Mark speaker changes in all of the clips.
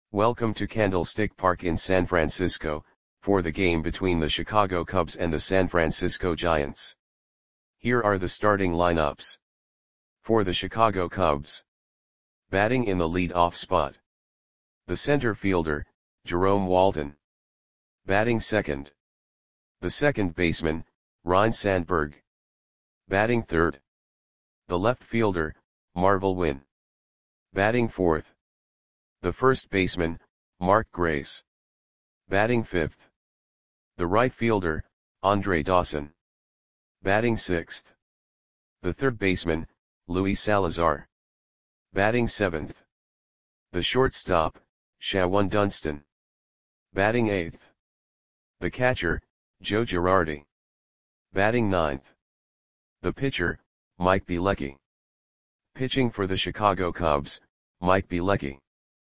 Speaker 1: Welcome to Candlestick Park in San Francisco, for the game between the Chicago Cubs and the San Francisco Giants. Here are the starting lineups. For the Chicago Cubs. Batting in the lead-off spot. The center fielder, Jerome Walton. Batting second. The second baseman, Ryne Sandberg. Batting third. The left fielder, Marvel Wynn. Batting fourth. The first baseman, Mark Grace. Batting fifth. The right fielder, Andre Dawson. Batting sixth. The third baseman, Luis Salazar. Batting seventh. The shortstop, Shawon Dunston. Batting eighth. The catcher, Joe Girardi. Batting ninth. The pitcher, Mike Bielecki. Pitching for the Chicago Cubs, Mike Bielecki.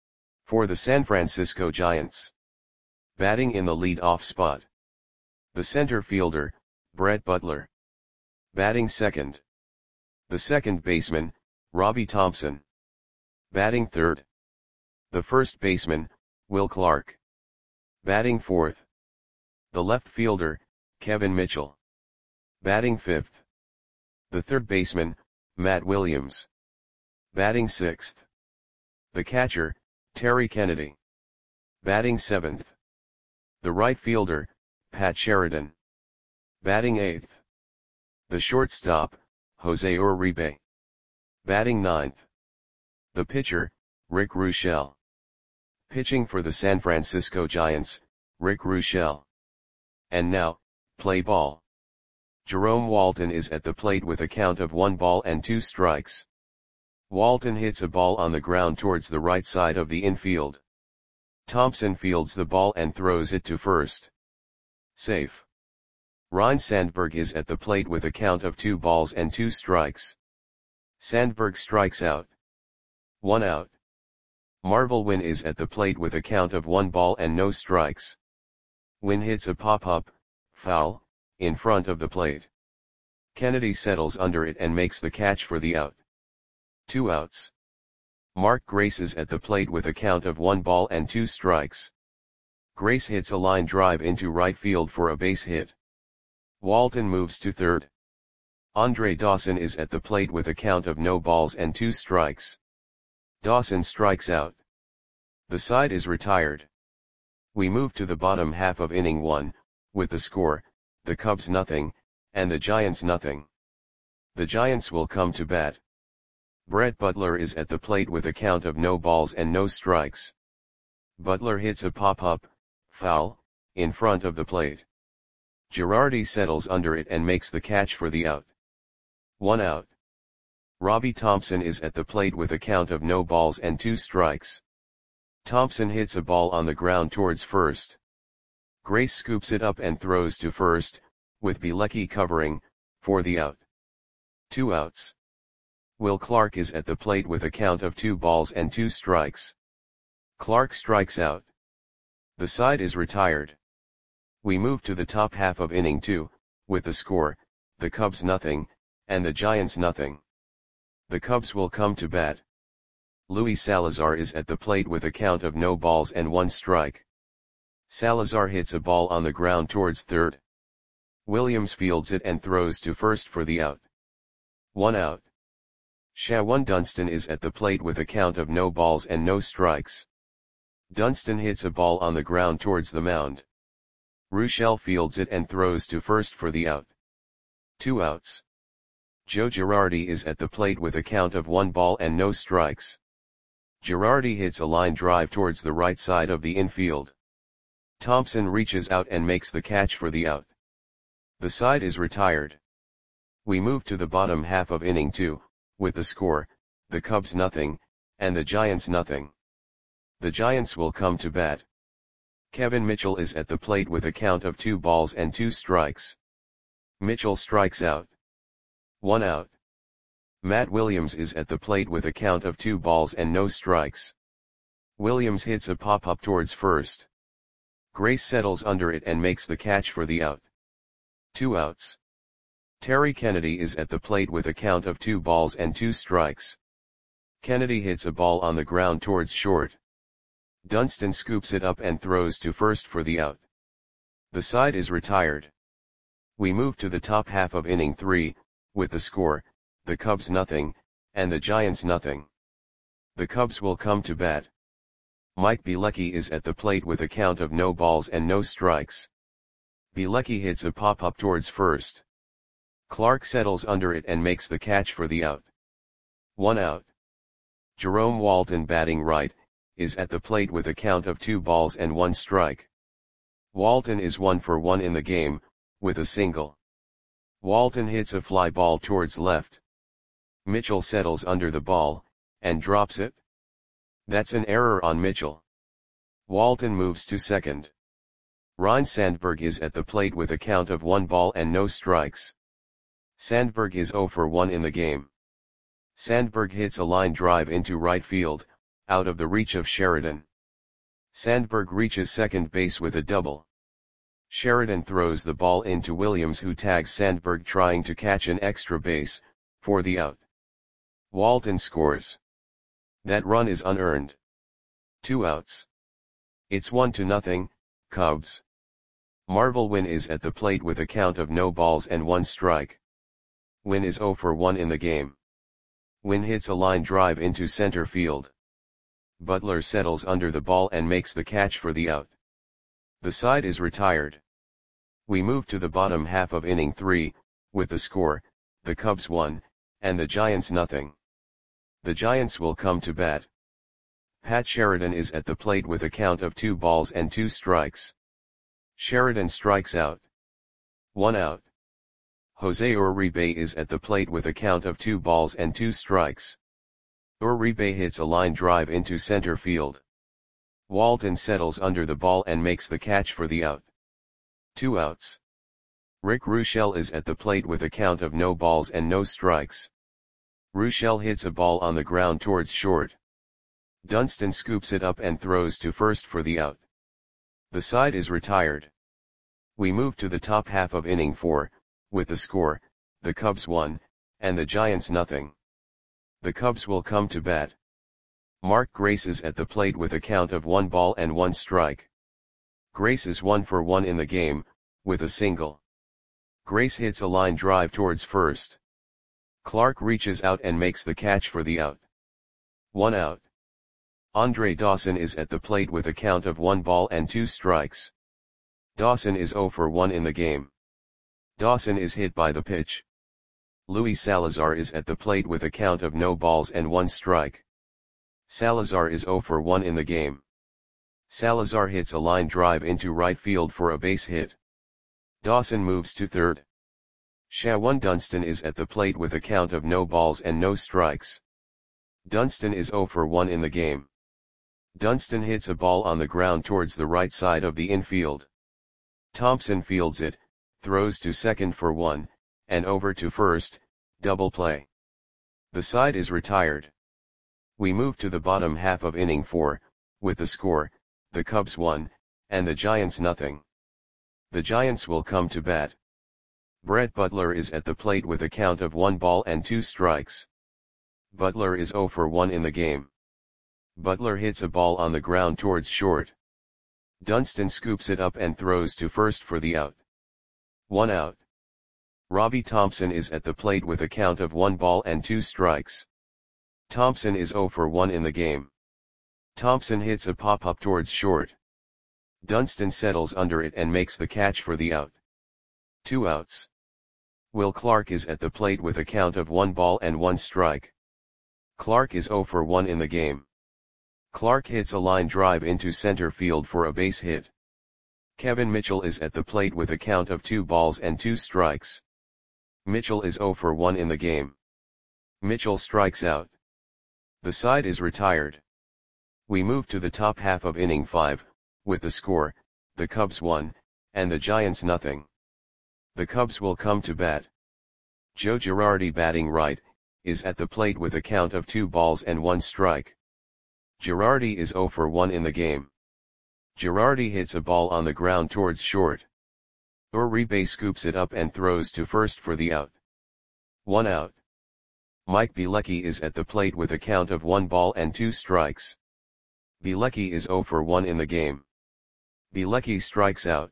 Speaker 1: For the San Francisco Giants. Batting in the lead-off spot. The center fielder, Brett Butler. Batting second. The second baseman, Robbie Thompson. Batting third. The first baseman, Will Clark. Batting fourth. The left fielder, Kevin Mitchell. Batting fifth. The third baseman, Matt Williams. Batting sixth. The catcher, Terry Kennedy. Batting seventh. The right fielder, Pat Sheridan. Batting eighth. The shortstop, Jose Uribe. Batting ninth. The pitcher, Rick Ruschel. Pitching for the San Francisco Giants, Rick Ruschel. And now, play ball. Jerome Walton is at the plate with a count of 1 ball and 2 strikes. Walton hits a ball on the ground towards the right side of the infield. Thompson fields the ball and throws it to first. Safe. Ryne Sandberg is at the plate with a count of 2 balls and 2 strikes. Sandberg strikes out. 1 out. Marvel Wynn is at the plate with a count of 1 ball and no strikes. Wynn hits a pop-up, foul, in front of the plate. Kennedy settles under it and makes the catch for the out. 2 outs. Mark Grace is at the plate with a count of 1 ball and 2 strikes. Grace hits a line drive into right field for a base hit. Walton moves to third. Andre Dawson is at the plate with a count of no balls and 2 strikes. Dawson strikes out. The side is retired. We move to the bottom half of inning 1, with the score, the Cubs nothing, and the Giants nothing. The Giants will come to bat. Brett Butler is at the plate with a count of no balls and no strikes. Butler hits a pop-up, foul, in front of the plate. Girardi settles under it and makes the catch for the out. 1 out. Robbie Thompson is at the plate with a count of no balls and 2 strikes. Thompson hits a ball on the ground towards first. Grace scoops it up and throws to first, with Bielecki covering, for the out. 2 outs. Will Clark is at the plate with a count of 2 balls and 2 strikes. Clark strikes out. The side is retired. We move to the top half of inning 2, with the score, the Cubs nothing, and the Giants nothing. The Cubs will come to bat. Luis Salazar is at the plate with a count of no balls and 1 strike. Salazar hits a ball on the ground towards third. Williams fields it and throws to first for the out. 1 out. Shawon Dunston is at the plate with a count of no balls and no strikes. Dunston hits a ball on the ground towards the mound. Ruschel fields it and throws to first for the out. 2 outs. Joe Girardi is at the plate with a count of 1 ball and no strikes. Girardi hits a line drive towards the right side of the infield. Thompson reaches out and makes the catch for the out. The side is retired. We move to the bottom half of inning 2, with the score, the Cubs nothing, and the Giants nothing. The Giants will come to bat. Kevin Mitchell is at the plate with a count of 2 balls and 2 strikes. Mitchell strikes out. 1 out. Matt Williams is at the plate with a count of 2 balls and no strikes. Williams hits a pop-up towards first. Grace settles under it and makes the catch for the out. 2 outs. Terry Kennedy is at the plate with a count of 2 balls and 2 strikes. Kennedy hits a ball on the ground towards short. Dunston scoops it up and throws to first for the out. The side is retired. We move to the top half of inning 3, with the score, the Cubs nothing, and the Giants nothing. The Cubs will come to bat. Mike Bielecki is at the plate with a count of no balls and no strikes. Bielecki hits a pop-up towards first. Clark settles under it and makes the catch for the out. 1 out. Jerome Walton, batting right, is at the plate with a count of 2 balls and 1 strike. Walton is 1 for 1 in the game, with a single. Walton hits a fly ball towards left. Mitchell settles under the ball, and drops it. That's an error on Mitchell. Walton moves to second. Ryne Sandberg is at the plate with a count of 1 ball and no strikes. Sandberg is 0 for 1 in the game. Sandberg hits a line drive into right field, out of the reach of Sheridan. Sandberg reaches second base with a double. Sheridan throws the ball into Williams, who tags Sandberg trying to catch an extra base, for the out. Walton scores. That run is unearned. 2 outs. It's 1-0, Cubs. Marvel Wynn is at the plate with a count of no balls and 1 strike. Wynn is 0 for 1 in the game. Wynn hits a line drive into center field. Butler settles under the ball and makes the catch for the out. The side is retired. We move to the bottom half of inning 3, with the score, the Cubs 1, and the Giants nothing. The Giants will come to bat. Pat Sheridan is at the plate with a count of 2 balls and 2 strikes. Sheridan strikes out. 1 out. Jose Uribe is at the plate with a count of 2 balls and 2 strikes. Uribe hits a line drive into center field. Walton settles under the ball and makes the catch for the out. 2 outs. Rick Ruschel is at the plate with a count of no balls and no strikes. Ruschel hits a ball on the ground towards short. Dunston scoops it up and throws to first for the out. The side is retired. We move to the top half of inning 4, with the score, the Cubs 1, and the Giants nothing. The Cubs will come to bat. Mark Grace is at the plate with a count of 1 ball and 1 strike. Grace is 1 for 1 in the game, with a single. Grace hits a line drive towards first. Clark reaches out and makes the catch for the out. 1 out. Andre Dawson is at the plate with a count of 1 ball and 2 strikes. Dawson is 0 for 1 in the game. Dawson is hit by the pitch. Luis Salazar is at the plate with a count of no balls and 1 strike. Salazar is 0 for 1 in the game. Salazar hits a line drive into right field for a base hit. Dawson moves to third. Shawan Dunston is at the plate with a count of no balls and no strikes. Dunston is 0 for 1 in the game. Dunston hits a ball on the ground towards the right side of the infield. Thompson fields it, throws to second for 1, and over to first, double play. The side is retired. We move to the bottom half of inning 4, with the score, the Cubs 1, and the Giants nothing. The Giants will come to bat. Brett Butler is at the plate with a count of 1 ball and 2 strikes. Butler is 0 for 1 in the game. Butler hits a ball on the ground towards short. Dunston scoops it up and throws to first for the out. 1 out. Robbie Thompson is at the plate with a count of 1 ball and 2 strikes. Thompson is 0 for 1 in the game. Thompson hits a pop-up towards short. Dunston settles under it and makes the catch for the out. 2 outs. Will Clark is at the plate with a count of 1 ball and 1 strike. Clark is 0 for 1 in the game. Clark hits a line drive into center field for a base hit. Kevin Mitchell is at the plate with a count of 2 balls and 2 strikes. Mitchell is 0 for 1 in the game. Mitchell strikes out. The side is retired. We move to the top half of inning 5, with the score, the Cubs 1, and the Giants nothing. The Cubs will come to bat. Joe Girardi, batting right, is at the plate with a count of 2 balls and 1 strike. Girardi is 0 for 1 in the game. Girardi hits a ball on the ground towards short. Uribe scoops it up and throws to first for the out. 1 out. Mike Bielecki is at the plate with a count of 1 ball and 2 strikes. Bielecki is 0 for 1 in the game. Bielecki strikes out.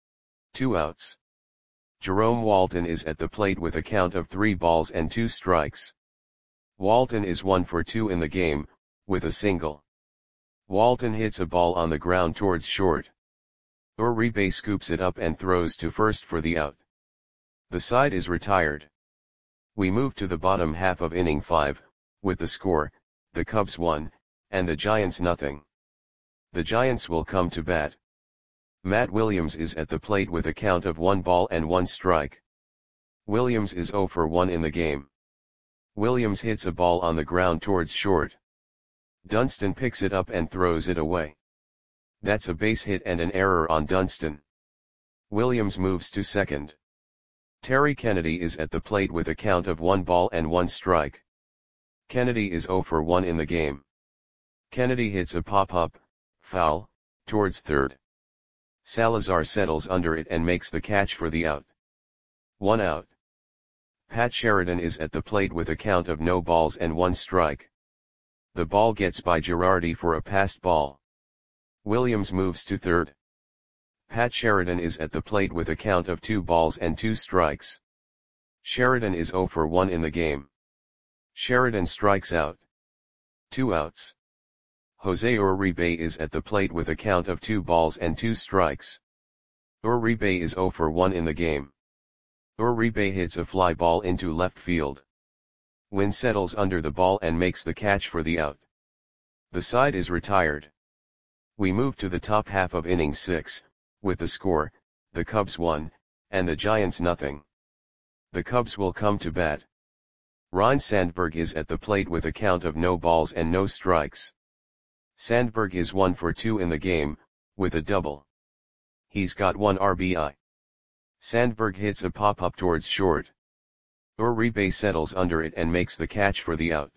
Speaker 1: 2 outs. Jerome Walton is at the plate with a count of 3 balls and 2 strikes. Walton is 1 for 2 in the game, with a single. Walton hits a ball on the ground towards short. Uribe scoops it up and throws to first for the out. The side is retired. We move to the bottom half of inning 5, with the score, the Cubs 1, and the Giants nothing. The Giants will come to bat. Matt Williams is at the plate with a count of 1 ball and 1 strike. Williams is 0 for 1 in the game. Williams hits a ball on the ground towards short. Dunston picks it up and throws it away. That's a base hit and an error on Dunston. Williams moves to second. Terry Kennedy is at the plate with a count of 1 ball and 1 strike. Kennedy is 0 for 1 in the game. Kennedy hits a pop-up, foul, towards third. Salazar settles under it and makes the catch for the out. 1 out. Pat Sheridan is at the plate with a count of no balls and 1 strike. The ball gets by Girardi for a passed ball. Williams moves to third. Pat Sheridan is at the plate with a count of 2 balls and 2 strikes. Sheridan is 0 for 1 in the game. Sheridan strikes out. 2 outs. Jose Uribe is at the plate with a count of 2 balls and 2 strikes. Uribe is 0 for 1 in the game. Uribe hits a fly ball into left field. Wynn settles under the ball and makes the catch for the out. The side is retired. We move to the top half of inning 6, with the score, the Cubs 1, and the Giants nothing. The Cubs will come to bat. Ryne Sandberg is at the plate with a count of no balls and no strikes. Sandberg is 1 for 2 in the game, with a double. He's got 1 RBI. Sandberg hits a pop-up towards short. Uribe settles under it and makes the catch for the out.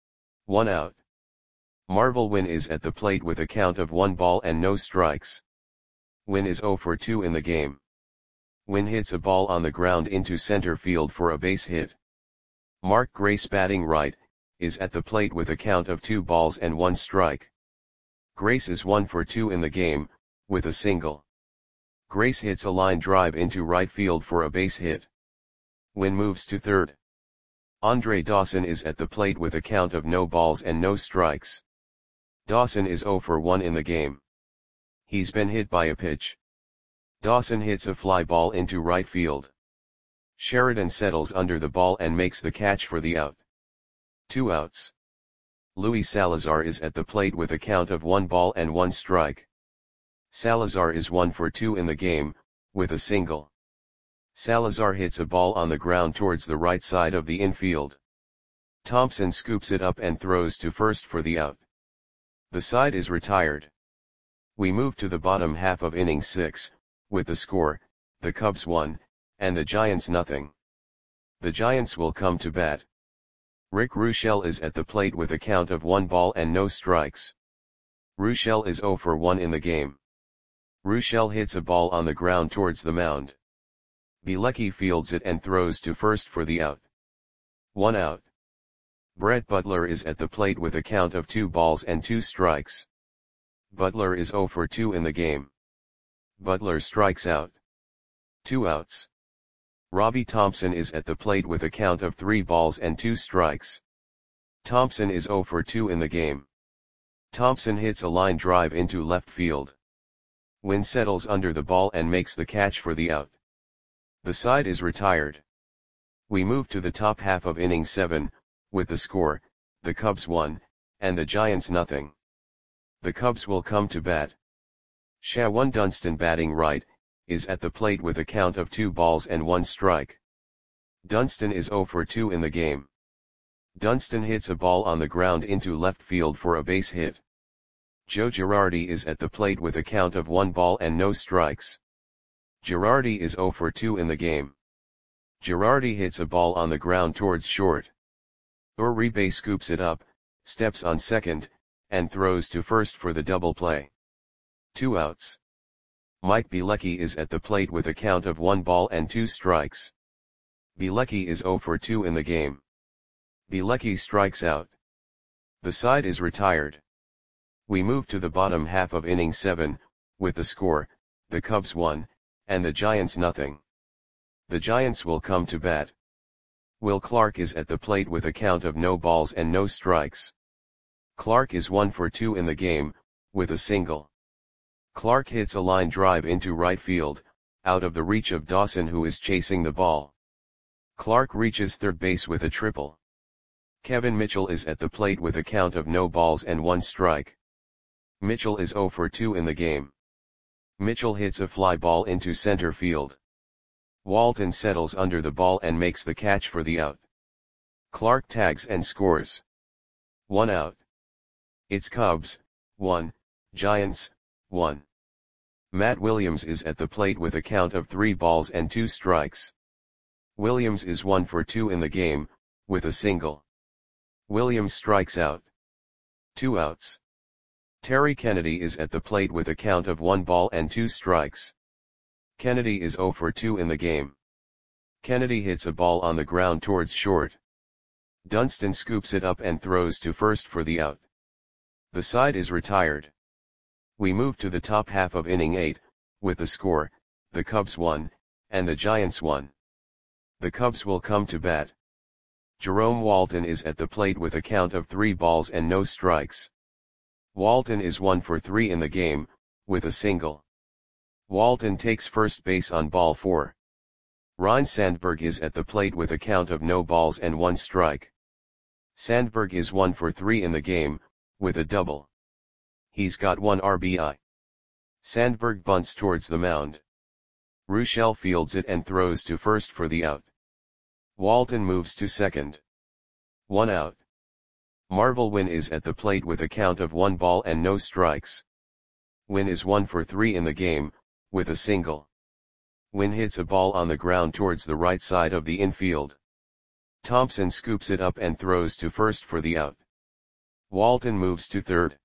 Speaker 1: 1 out. Marvel Wynn is at the plate with a count of 1 ball and no strikes. Wynn is 0 for 2 in the game. Wynn hits a ball on the ground into center field for a base hit. Mark Grace, batting right, is at the plate with a count of 2 balls and 1 strike. Grace is 1 for 2 in the game, with a single. Grace hits a line drive into right field for a base hit. Wynn moves to third. Andre Dawson is at the plate with a count of no balls and no strikes. Dawson is 0 for 1 in the game. He's been hit by a pitch. Dawson hits a fly ball into right field. Sheridan settles under the ball and makes the catch for the out. 2 outs. Luis Salazar is at the plate with a count of 1 ball and 1 strike. Salazar is 1 for 2 in the game, with a single. Salazar hits a ball on the ground towards the right side of the infield. Thompson scoops it up and throws to first for the out. The side is retired. We move to the bottom half of inning 6, with the score, the Cubs 1, and the Giants nothing. The Giants will come to bat. Rick Ruschel is at the plate with a count of 1 ball and no strikes. Ruschel is 0 for 1 in the game. Ruschel hits a ball on the ground towards the mound. Bielecki fields it and throws to first for the out. 1 out. Brett Butler is at the plate with a count of 2 balls and 2 strikes. Butler is 0 for 2 in the game. Butler strikes out. 2 outs. Robbie Thompson is at the plate with a count of 3 balls and 2 strikes. Thompson is 0 for 2 in the game. Thompson hits a line drive into left field. Wynn settles under the ball and makes the catch for the out. The side is retired. We move to the top half of inning 7, with the score, the Cubs 1, and the Giants nothing. The Cubs will come to bat. Shawan Dunston, batting right, is at the plate with a count of 2 balls and 1 strike. Dunston is 0 for 2 in the game. Dunston hits a ball on the ground into left field for a base hit. Joe Girardi is at the plate with a count of 1 ball and no strikes. Girardi is 0 for 2 in the game. Girardi hits a ball on the ground towards short. Uribe scoops it up, steps on second, and throws to first for the double play. 2 outs. Mike Bielecki is at the plate with a count of 1 ball and 2 strikes. Bielecki is 0 for 2 in the game. Bielecki strikes out. The side is retired. We move to the bottom half of inning 7, with the score, the Cubs 1, and the Giants nothing. The Giants will come to bat. Will Clark is at the plate with a count of no balls and no strikes. Clark is 1 for 2 in the game, with a single. Clark hits a line drive into right field, out of the reach of Dawson, who is chasing the ball. Clark reaches third base with a triple. Kevin Mitchell is at the plate with a count of no balls and 1 strike. Mitchell is 0 for 2 in the game. Mitchell hits a fly ball into center field. Walton settles under the ball and makes the catch for the out. Clark tags and scores. 1 out. It's Cubs 1, Giants 1. Matt Williams is at the plate with a count of 3 balls and 2 strikes. Williams is 1 for 2 in the game, with a single. Williams strikes out. 2 outs. Terry Kennedy is at the plate with a count of 1 ball and 2 strikes. Kennedy is 0 for 2 in the game. Kennedy hits a ball on the ground towards short. Dunston scoops it up and throws to first for the out. The side is retired. We move to the top half of inning 8, with the score, the Cubs 1, and the Giants 1. The Cubs will come to bat. Jerome Walton is at the plate with a count of 3 balls and no strikes. Walton is 1 for 3 in the game, with a single. Walton takes first base on ball 4. Ryne Sandberg is at the plate with a count of no balls and 1 strike. Sandberg is 1 for 3 in the game, with a double. He's got 1 RBI. Sandberg bunts towards the mound. Ruschel fields it and throws to first for the out. Walton moves to second. 1 out. Marvel Wynn is at the plate with a count of 1 ball and no strikes. Wynn is 1 for 3 in the game, with a single. Wynn hits a ball on the ground towards the right side of the infield. Thompson scoops it up and throws to first for the out. Walton moves to third.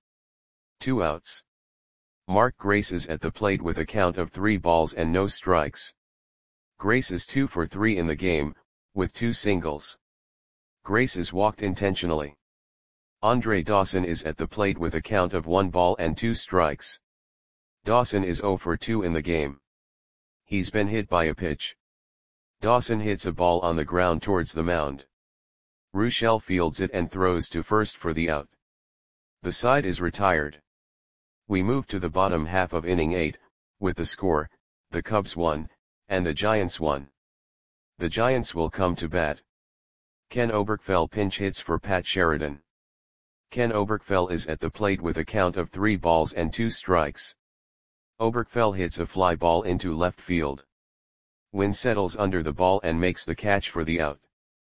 Speaker 1: 2 outs. Mark Grace is at the plate with a count of 3 balls and no strikes. Grace is 2 for 3 in the game, with 2 singles. Grace is walked intentionally. Andre Dawson is at the plate with a count of 1 ball and 2 strikes. Dawson is 0 for 2 in the game. He's been hit by a pitch. Dawson hits a ball on the ground towards the mound. Ruschel fields it and throws to first for the out. The side is retired. We move to the bottom half of inning 8, with the score, the Cubs 1, and the Giants 1. The Giants will come to bat. Ken Oberkfell pinch hits for Pat Sheridan. Ken Oberkfell is at the plate with a count of 3 balls and 2 strikes. Oberkfell hits a fly ball into left field. Wynn settles under the ball and makes the catch for the out.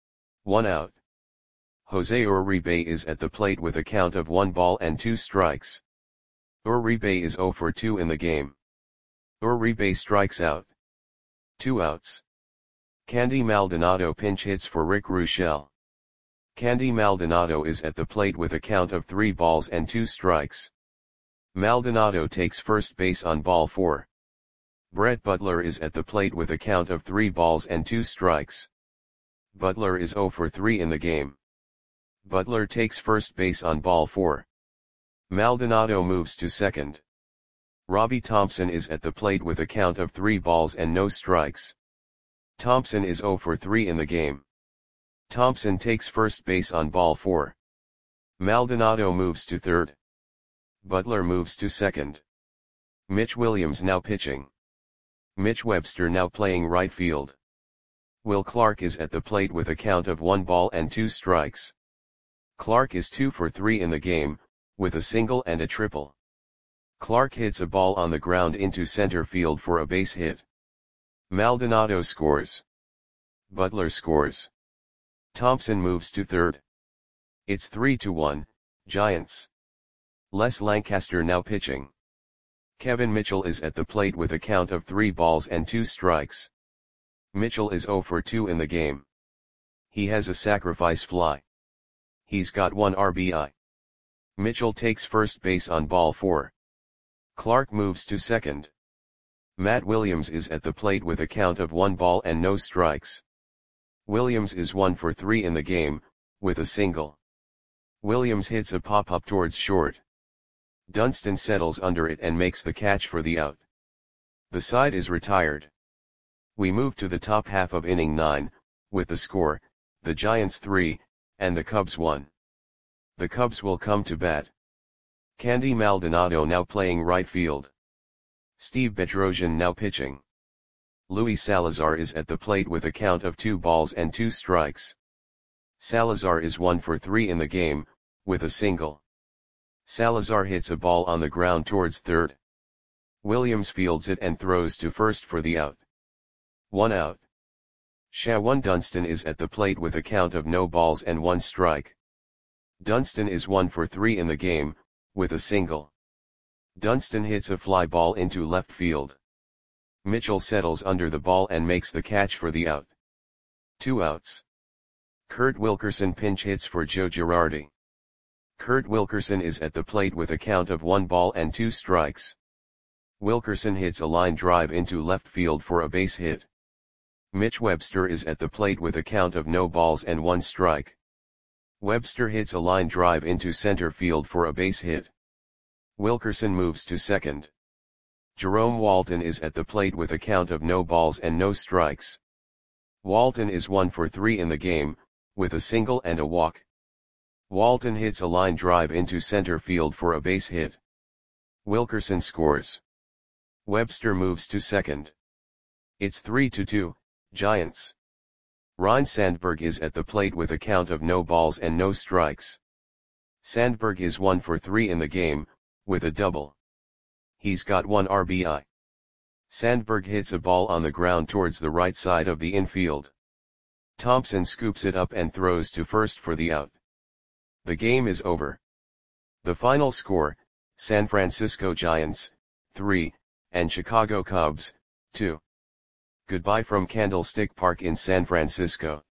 Speaker 1: 1 out. Jose Uribe is at the plate with a count of 1 ball and 2 strikes. Uribe is 0 for 2 in the game. Uribe strikes out. 2 outs. Candy Maldonado pinch hits for Rick Ruschel. Candy Maldonado is at the plate with a count of 3 balls and 2 strikes. Maldonado takes first base on ball 4. Brett Butler is at the plate with a count of 3 balls and 2 strikes. Butler is 0 for 3 in the game. Butler takes first base on ball 4. Maldonado moves to second. Robbie Thompson is at the plate with a count of 3 balls and no strikes. Thompson is 0 for 3 in the game. Thompson takes first base on ball 4. Maldonado moves to third. Butler moves to second. Mitch Williams now pitching. Mitch Webster now playing right field. Will Clark is at the plate with a count of 1 ball and 2 strikes. Clark is 2 for 3 in the game, with a single and a triple. Clark hits a ball on the ground into center field for a base hit. Maldonado scores. Butler scores. Thompson moves to third. It's 3-1, Giants. Les Lancaster now pitching. Kevin Mitchell is at the plate with a count of 3 balls and 2 strikes. Mitchell is 0 for 2 in the game. He has a sacrifice fly. He's got 1 RBI. Mitchell takes first base on ball 4. Clark moves to second. Matt Williams is at the plate with a count of 1 ball and no strikes. Williams is 1 for 3 in the game, with a single. Williams hits a pop-up towards short. Dunston settles under it and makes the catch for the out. The side is retired. We move to the top half of inning 9, with the score, the Giants 3, and the Cubs 1. The Cubs will come to bat. Candy Maldonado now playing right field. Steve Bedrosian now pitching. Luis Salazar is at the plate with a count of 2 balls and 2 strikes. Salazar is 1 for 3 in the game, with a single. Salazar hits a ball on the ground towards third. Williams fields it and throws to first for the out. 1 out. Shawan Dunston is at the plate with a count of no balls and 1 strike. Dunston is 1 for 3 in the game, with a single. Dunston hits a fly ball into left field. Mitchell settles under the ball and makes the catch for the out. 2 outs. Kurt Wilkerson pinch hits for Joe Girardi. Kurt Wilkerson is at the plate with a count of 1 ball and 2 strikes. Wilkerson hits a line drive into left field for a base hit. Mitch Webster is at the plate with a count of no balls and 1 strike. Webster hits a line drive into center field for a base hit. Wilkerson moves to second. Jerome Walton is at the plate with a count of no balls and no strikes. Walton is 1 for 3 in the game, with a single and a walk. Walton hits a line drive into center field for a base hit. Wilkerson scores. Webster moves to second. It's 3-2, Giants. Ryne Sandberg is at the plate with a count of no balls and no strikes. Sandberg is 1 for 3 in the game, with a double. He's got 1 RBI. Sandberg hits a ball on the ground towards the right side of the infield. Thompson scoops it up and throws to first for the out. The game is over. The final score, San Francisco Giants, 3, and Chicago Cubs, 2. Goodbye from Candlestick Park in San Francisco.